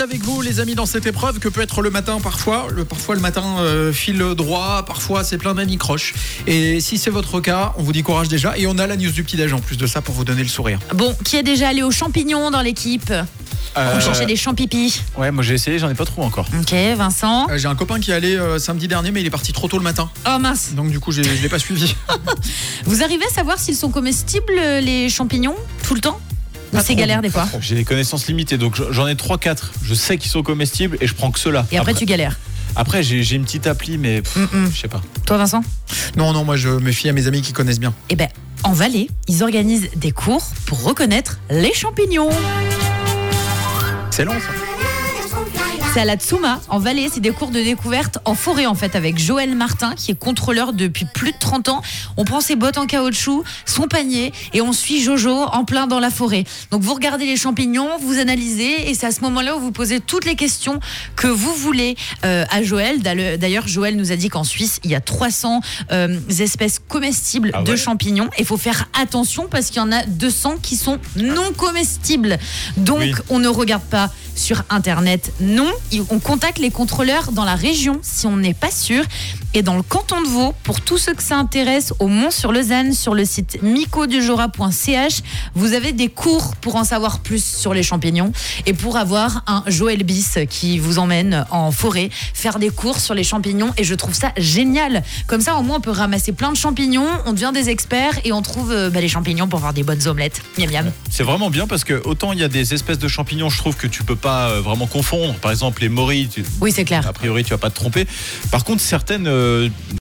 avec vous, les amis, dans cette épreuve que peut être le matin parfois. Parfois le matin file droit, parfois c'est plein d'anicroches. Et si c'est votre cas, on vous dit courage déjà. Et on a la news du petit-déj en plus de ça pour vous donner le sourire. Bon, qui est déjà allé aux champignons dans l'équipe pour chercher des champipis? Ouais, moi j'ai essayé, j'en ai pas trouvé encore. Ok, Vincent. J'ai un copain qui est allé samedi dernier, mais il est parti trop tôt le matin. Oh mince. Donc du coup, je l'ai pas suivi. Vous arrivez à savoir s'ils sont comestibles, les champignons, tout le temps? Ou c'est galère des fois? J'ai des connaissances limitées, donc j'en ai 3-4. Je sais qu'ils sont comestibles et je prends que ceux-là. Et après tu galères? Après, j'ai une petite appli, mais je sais pas. Toi, Vincent? Non, moi je me fie à mes amis qui connaissent bien. Eh ben, en Valais, ils organisent des cours pour reconnaître les champignons. Excellent ça. C'est à la Tsuma, en Valais. C'est des cours de découverte en forêt, en fait, avec Joël Martin, qui est contrôleur depuis plus de 30 ans. On prend ses bottes en caoutchouc, son panier, et on suit Jojo en plein dans la forêt. Donc, vous regardez les champignons, vous analysez, et c'est à ce moment-là où vous posez toutes les questions que vous voulez à Joël. D'ailleurs, Joël nous a dit qu'en Suisse, il y a 300 espèces comestibles de champignons. Et il faut faire attention parce qu'il y en a 200 qui sont non comestibles. Donc, on ne regarde pas sur Internet, non. On contacte les contrôleurs dans la région si on n'est pas sûr. Et dans le canton de Vaud, pour tous ceux que ça intéresse, au Mont-sur-Lausanne, sur le site micodujora.ch, vous avez des cours pour en savoir plus sur les champignons et pour avoir un Joël Bis qui vous emmène en forêt faire des cours sur les champignons. Et je trouve ça génial. Comme ça, au moins, on peut ramasser plein de champignons, on devient des experts et on trouve les champignons pour faire des bonnes omelettes. Miam miam. C'est vraiment bien parce que autant il y a des espèces de champignons, je trouve que tu peux pas vraiment confondre. Par exemple, les morilles, oui, c'est clair. A priori, tu vas pas te tromper. Par contre, certaines